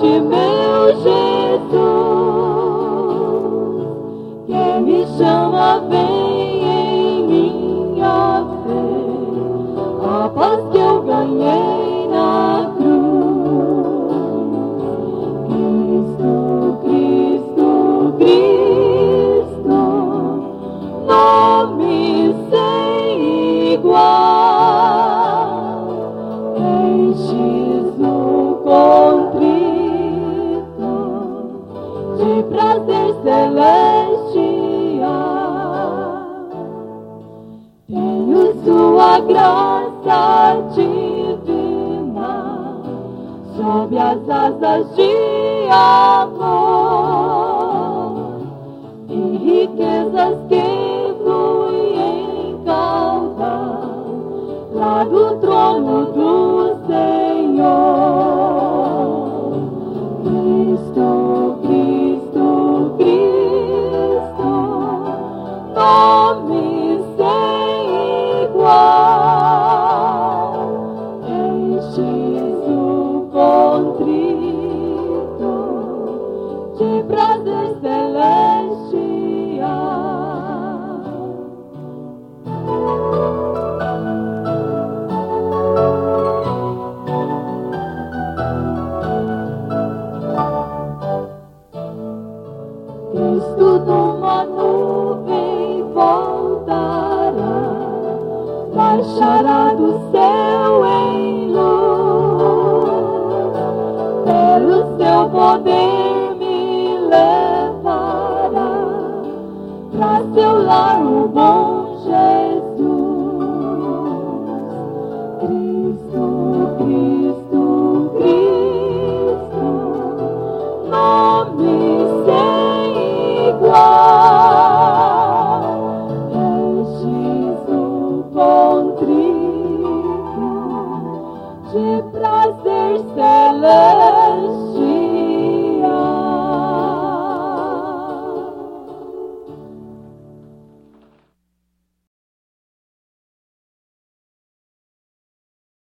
ti, meu Jesus, que me chama, vem em minha fé, a paz que eu ganhei na cruz. Cristo, Cristo, Cristo, nome sem igual, enches o contrito de prazer celestial. Tenho sua graça divina sob as asas de amor, e riquezas que fluem em caudal lá do trono do Senhor. Cristo, Cristo, Cristo, nome sem igual, enches o contrito de prazer celestial. Cristo numa nuvem voltará, baixará do céu em luz, pelo seu poder me levará pra seu lar o bom Jesus.